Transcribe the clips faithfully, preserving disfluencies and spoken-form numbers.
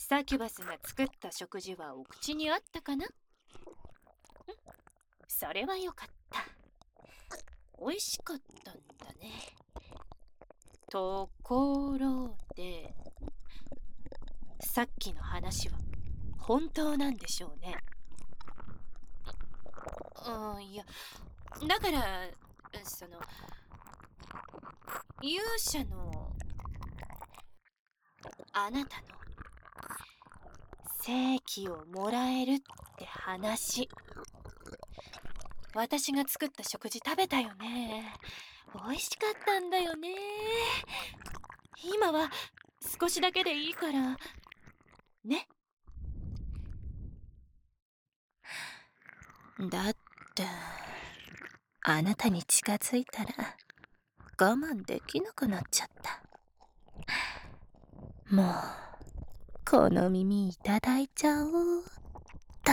サキュバスが作った食事はお口にあったかな？ん？それはよかった。美味しかったんだね。ところで、さっきの話は本当なんでしょうね。あ、いや、だから、その、勇者のあなたの正規をもらえるって話。私が作った食事食べたよね。美味しかったんだよね。今は少しだけでいいからね。 だってあなたに近づいたら我慢できなくなっちゃった。もうこの耳いただいちゃおうっと。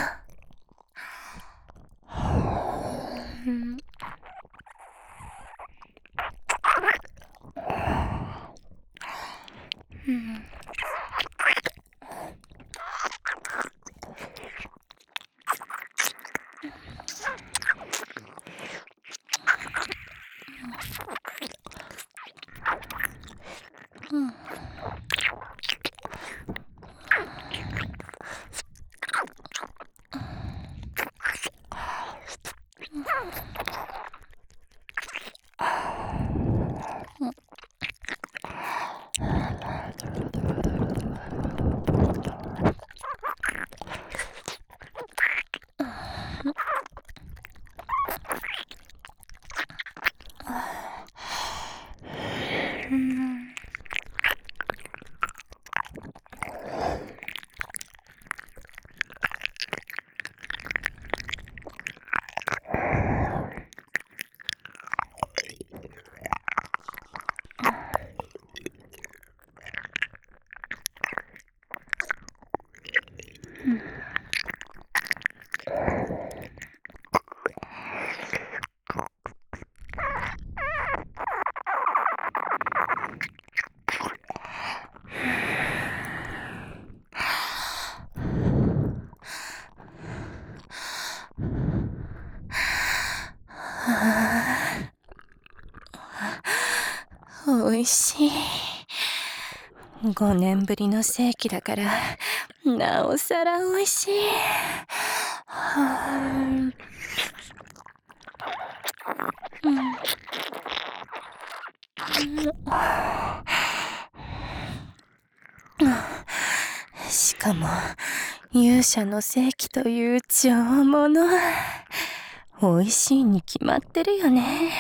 おいしい。ごねんぶりの正規だからなおさらおいしい。はあ、うん、しかも勇者の正規という上物。美味しいに決まってるよね。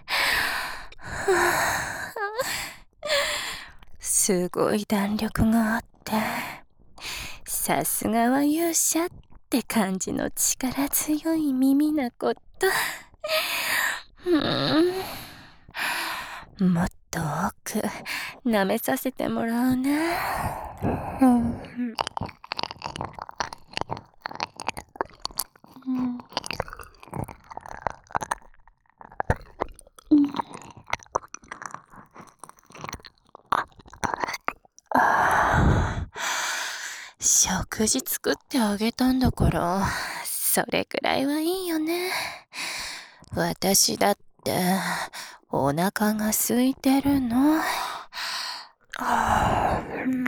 すごい弾力があってさすがは勇者って感じの力強い耳なこと。うん、もっと多く舐めさせてもらうね。うん、うん食事作ってあげたんだからそれくらいはいいよね。私だってお腹が空いてるの。あー、うん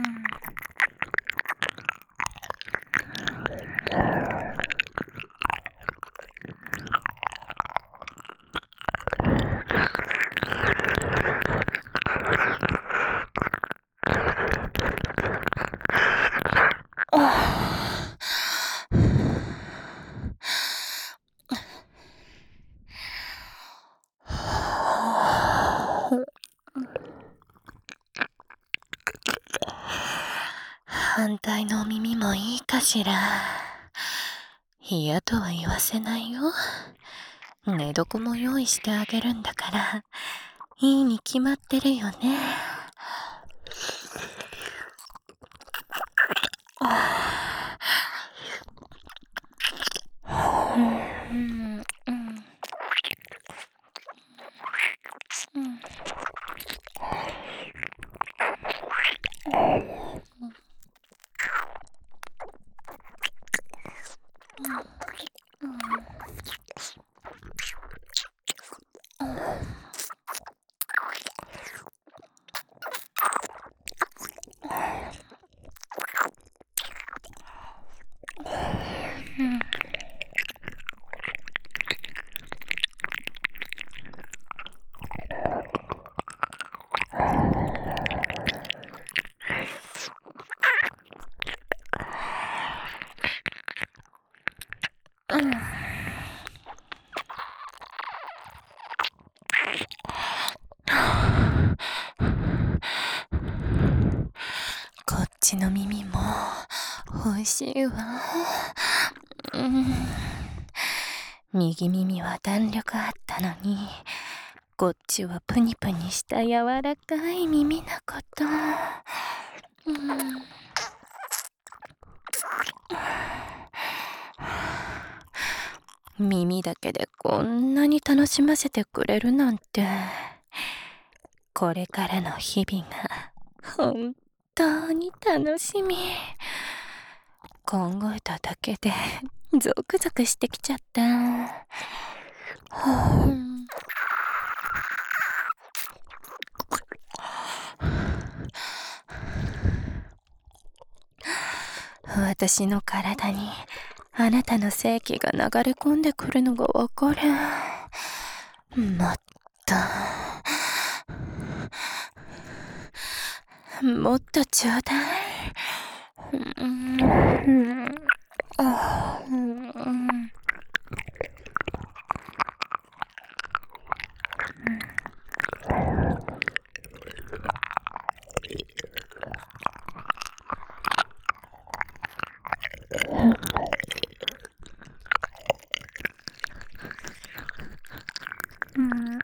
反対のお耳もいいかしら。嫌とは言わせないよ。寝床も用意してあげるんだからいいに決まってるよね。うんうんうんちの耳も美味しいわ。うん、右耳は弾力あったのに、こっちはプニプニした柔らかい耳なこと。うん、耳だけでこんなに楽しませてくれるなんて、これからの日々が本当に楽しみ。考えただけでゾクゾクしてきちゃった。はあ、私の体にあなたの精気が流れ込んでくるのがわかる。もっともっとちょうだい。うんあうんうん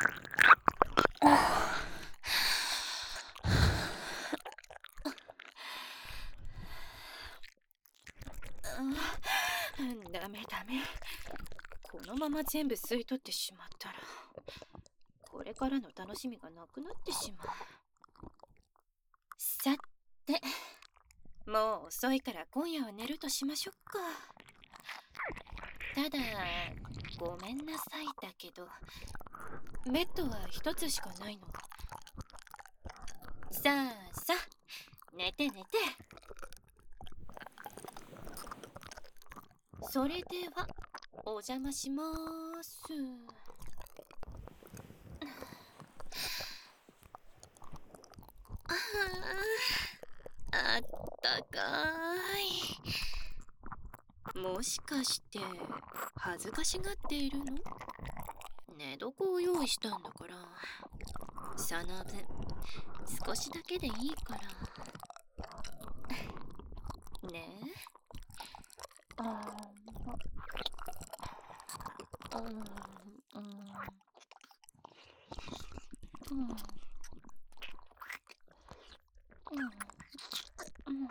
ダメダメ。このまま全部吸い取ってしまったら、これからの楽しみがなくなってしまう。さて、もう遅いから今夜は寝るとしましょうか。ただ、ごめんなさいだけど、ベッドは一つしかないの。さあさあ、寝て寝て。それでは、お邪魔しまーす。ああったかい。もしかして恥ずかしがっているの？寝床を用意したんだから、その分少しだけでいいからね。ああ、うんうんうんうんうん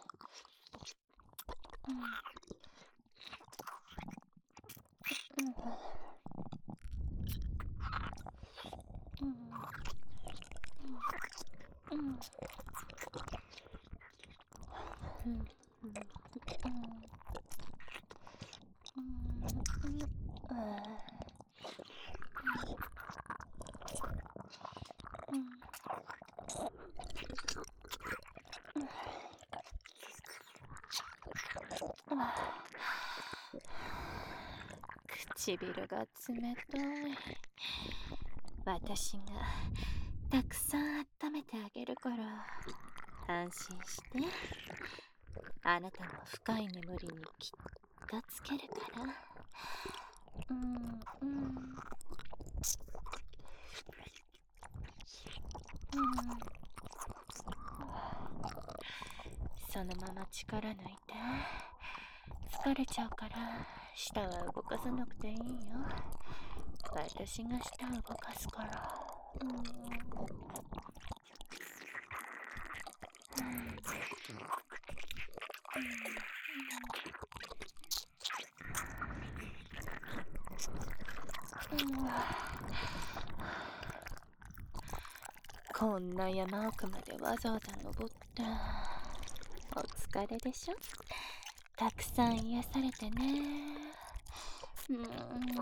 唇が冷たい。私がたくさん温めてあげるから安心して。あなたの深い眠りにきっとつけるから。うんうんうん、そのまま力抜いて。疲れちゃうから舌は動かさなくていいよ。私が舌を動かすから。うんうんうん、こんな山奥までわざわざ登った。お疲れでしょ。たくさん癒されてね。うーん、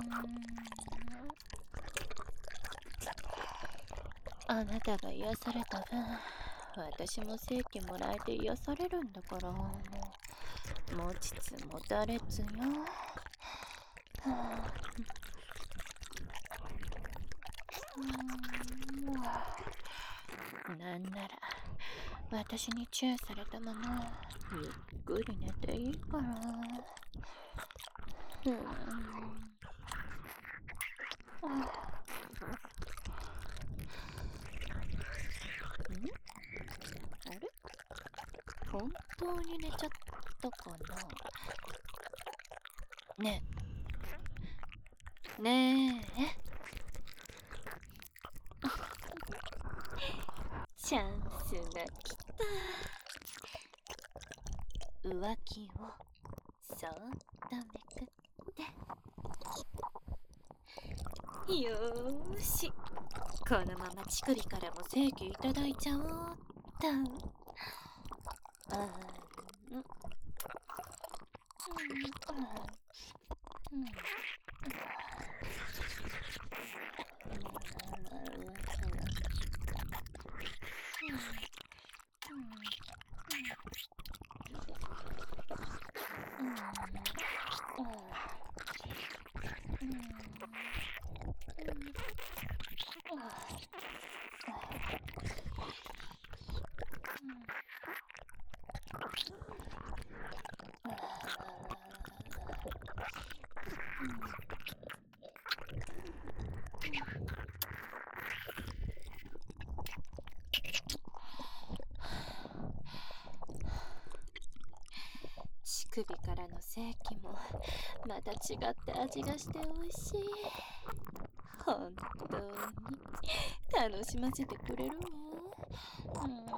あなたが癒された分、私も正気もらえて癒されるんだから、もう持ちつ持たれつよ。はあ、うーん、なんなら私にチューされたままゆっくり寝ていいから。うーん、ああれ？ 本当に寝ちゃったかな。ねえねえチャンスが来た。浮気をそーっとめくってよーし、このまま乳首からも正規いただいちゃおうっと。うんうんうん乳首からの精液もまた違って味がして美味しい。本当に楽しませてくれるわ。うんうん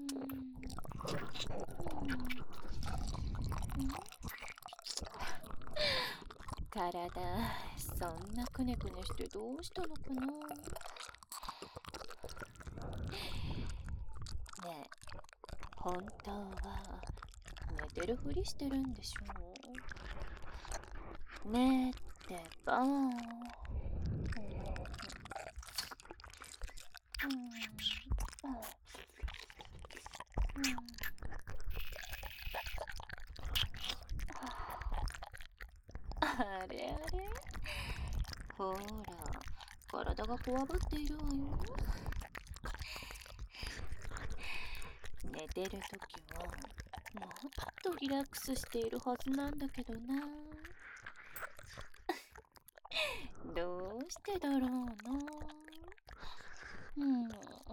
体そんなくねくねしてどうしたのかな。ねえ、本当は寝てるふりしてるんでしょう。ねえってばー。うんあれあれ、ほら体がこわばっているわよ。寝てるときはもっとリラックスしているはずなんだけどな。どうしてだろうな。うんうんうん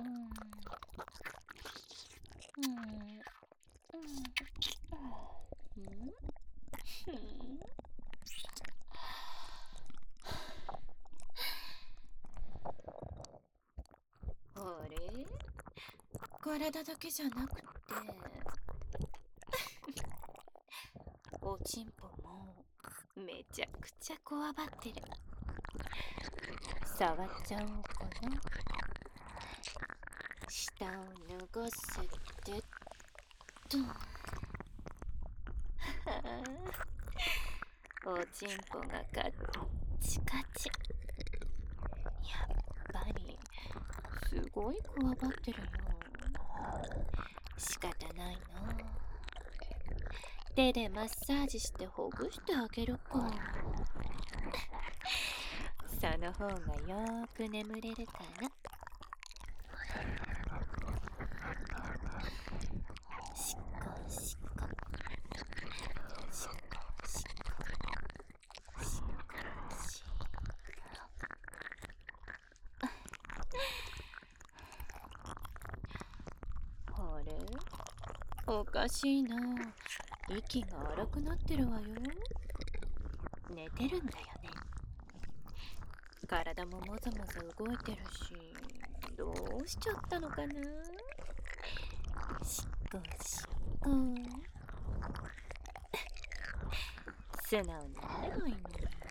うんあれ、体だけじゃなくておちんぽもめちゃくちゃこわばってる。触っちゃおうかな。下を脱がせてっと。おちんぽがカッチカチ。やっぱりすごいこわばってるよ。仕方ないな。手でマッサージしてほぐしてあげるか。その方がよーく眠れるから。しっこしっこしっこしっこしっこしあれ、おかしいな。息が荒くなってるわよ。寝てるんだよね。体ももぞもぞ動いてるし、どうしちゃったのかな。しっこしっこ素直になればいいの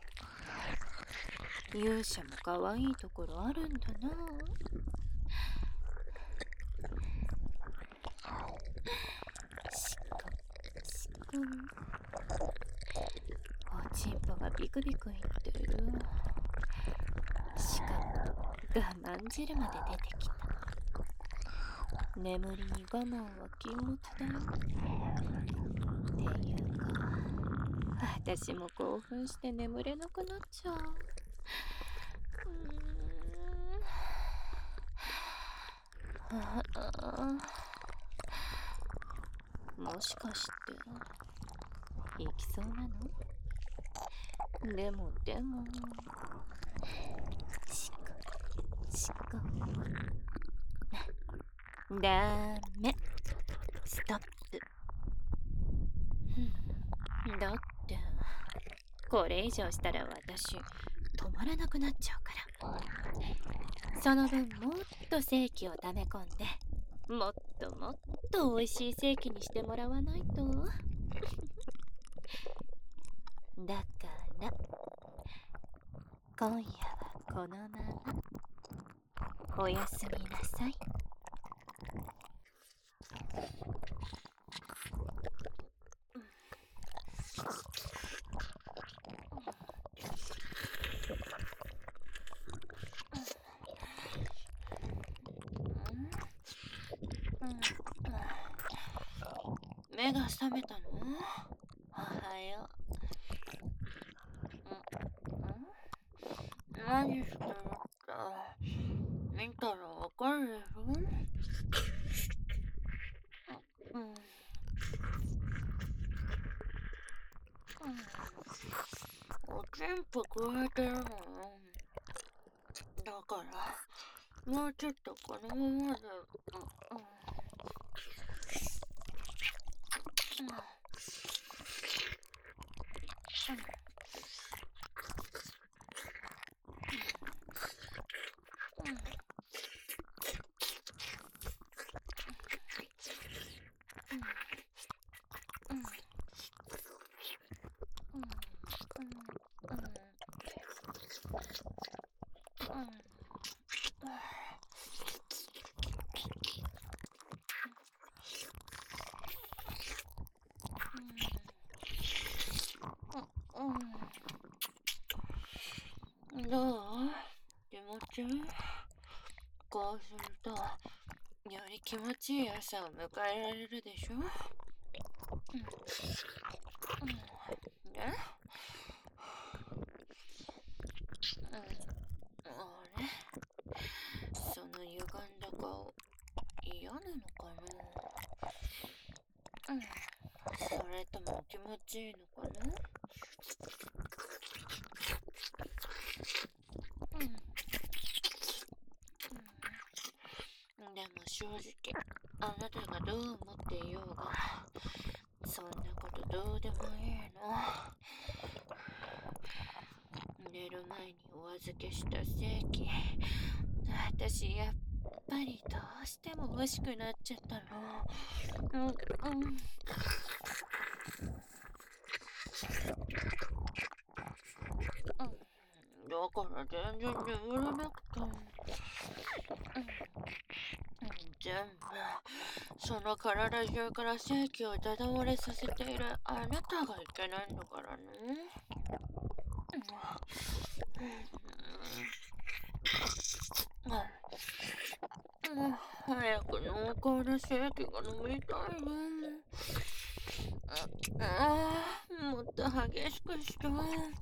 に。勇者も可愛いところあるんだな。しっこしっこおちんぽがビクビクいってる。しかも我慢汁まで出てきた。眠りに我慢は禁物だよ。っていうか、私も興奮して眠れなくなっちゃう。うーんああ、もしかして行きそうなの？でもでもしこしこダメ、ストップ。 だってこれ以上したら私止まらなくなっちゃうから。その分もっと正規を溜め込んでもっともっと美味しい正規にしてもらわないと。だから今夜はこのままおやすみなさい。目が覚めたの？おはよう。何してるって見たらわかるでしょ。うん、うん、おちんぽくわえてるのよ。だからもうちょっとこのままで、うんうんどう？気持ちいい？こうするとより気持ちいい朝を迎えられるでしょ。うんうん、ね、うん、あれ、その歪んだ顔嫌なのかな。うん、それとも気持ちいいのかな。うん、うん、でも正直あなたがどう思っていようがそんなことどうでもいいの。寝る前にお預けした正規、私やっぱりどうしても欲しくなっちゃったの。うんうん、だから全然眠れなくて、うん、全部その体中から正気をダダ漏れさせているあなたがいけないんだからね。うん、早く濃厚な正気が飲みたいよ。ああ、もっと激しくして。うん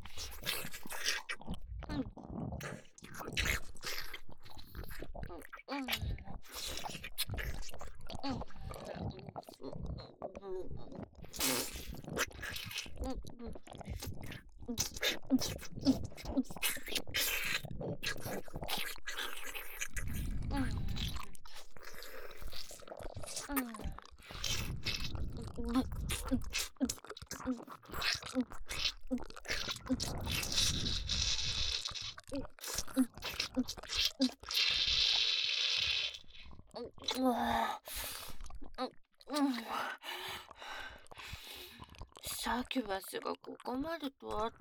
サキュバスがここまでとあって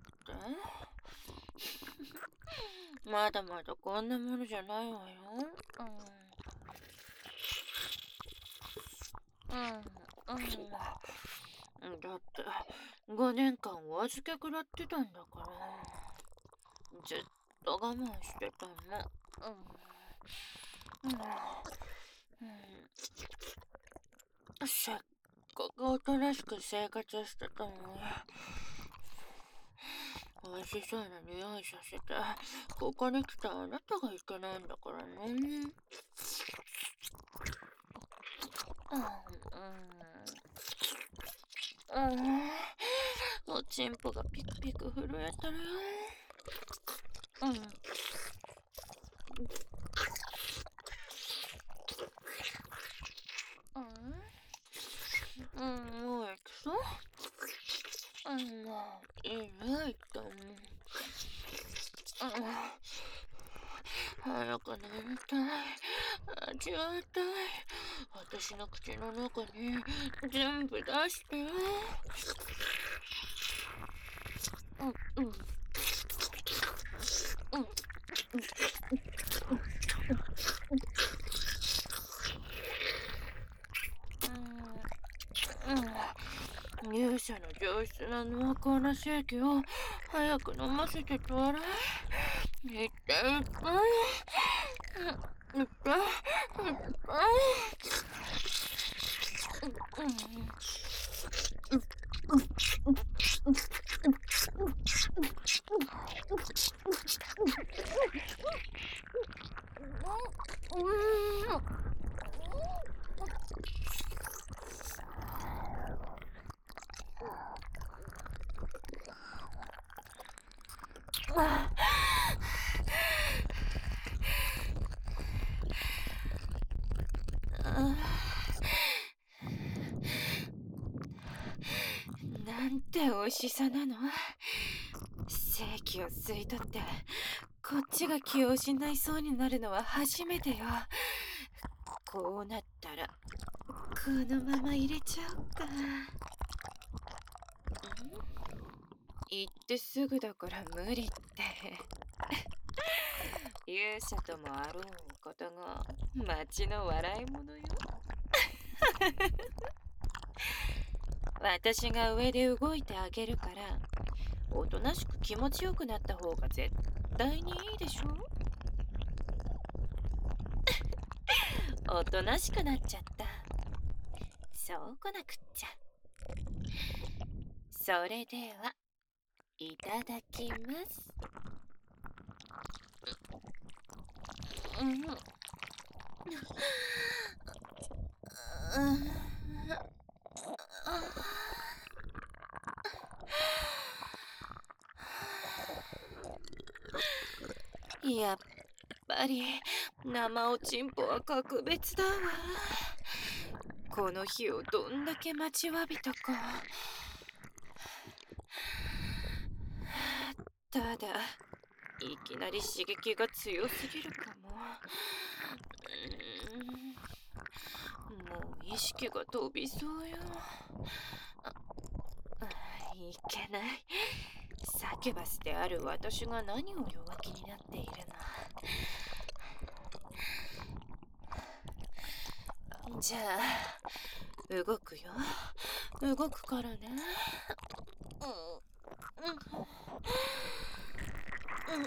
まだまだこんなものじゃないわよ。うんうんうん、だってごねんかんお預け食らってたんだからずっと我慢してたの。うんうんうん、せっかくおとなしく生活してたのに美味しそうな匂いさせてここに来たあなたがいけないんだからね。うんうん、おちんぽがピクピク震えてるよ。うんうん、もう行くぞ。ううん、いないと。うん、早く飲みたい。味わいたい。私の口の中に全部出して。うんうんうんうん、勇者の上質な濃厚な正気を早く飲ませてちょうだい。いっぱいいっぱい。いっぱいいっぱい。なんて美味しさなの。正気を吸い取ってこっちが気を失いそうになるのは初めてよ。こうなったらこのまま入れちゃおうか。行ってすぐだから無理って。勇者ともあろうお方が町の笑い者よ。私が上で動いてあげるから、おとなしく気持ちよくなった方が絶対にいいでしょ。おとなしくなっちゃった。そうこなくっちゃ。それでは、いただきます。うん。うんやっぱり生おちんぽは格別だわ。この日をどんだけ待ちわびたか。ただいきなり刺激が強すぎるかも。うーん、もう意識が飛びそうよ。あいけない。サキュバスである私が何を弱気になっているの。じゃあ動くよ。動くからね。うんうんうん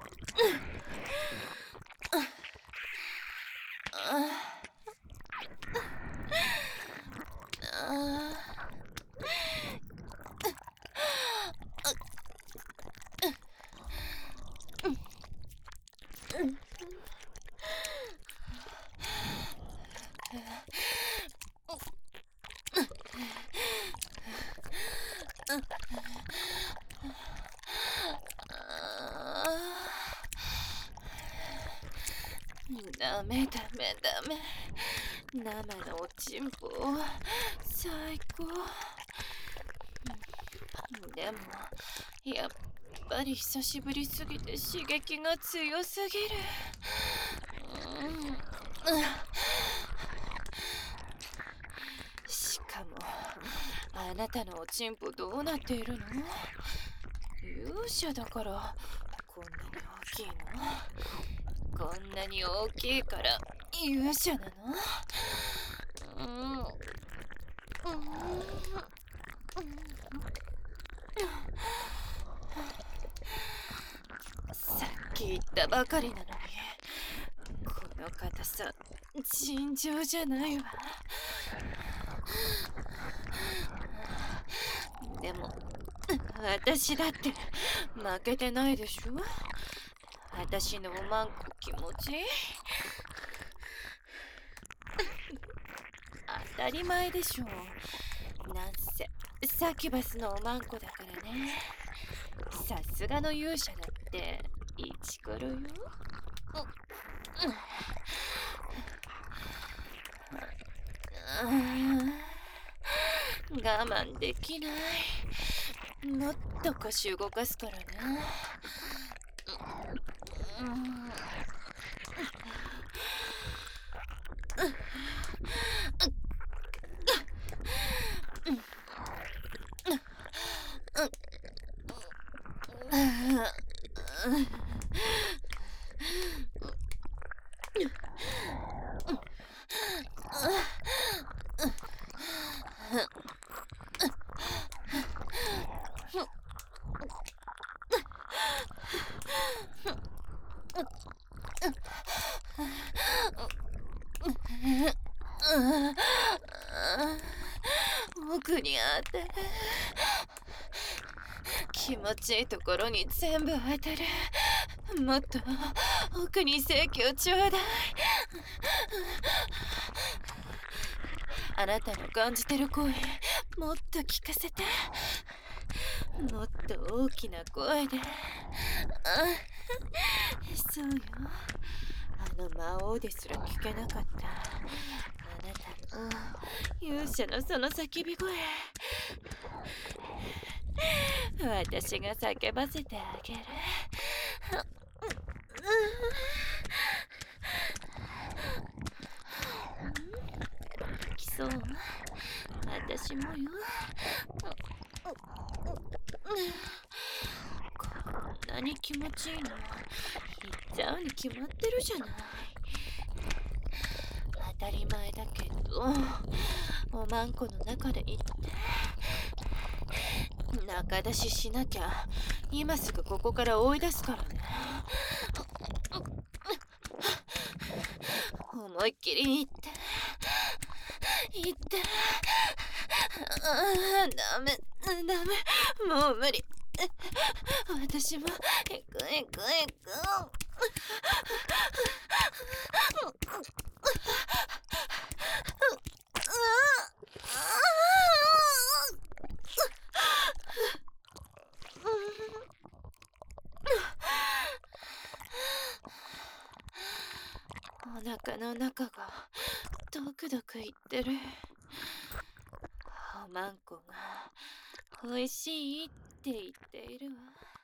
ダメダメダメ。生のおちんぽ最高。でもやっぱり久しぶりすぎて刺激が強すぎる。うんしかもあなたのおちんぽどうなっているの？勇者だからこんなに大きいの？こんなに大きいから勇者なの？うんうんさっき言ったばかりなのに、この硬さ尋常じゃないわ。でも私だって負けてないでしょ。私のおまんこ気持ちいい。当たり前でしょ。なんせサキュバスのおまんこだからね。さすがの勇者だってイチコロよ。我慢できない。 もっと腰動かすからね。うん。奥に当たる。気持ちいいところに全部当たる。もっと奥に正気をちょうだい。あなたの感じてる声、もっと聞かせて。もっと大きな声で。あ、そうよ。あの魔王ですら聞けなかった。あなたの勇者のその叫び声。私が叫ばせてあげる。来そう。私もよ。こんなに気持ちいいの。言っちゃうに決まってるじゃない。当たり前だけど、おまんこの中で言って。仲出ししなきゃ今すぐここから追い出すからね。思いっきり言って言って。あダメダメ、もう無理。私も行く行く行く。お腹の中がドクドクいってる。おまんこが美味しいって言っているわ。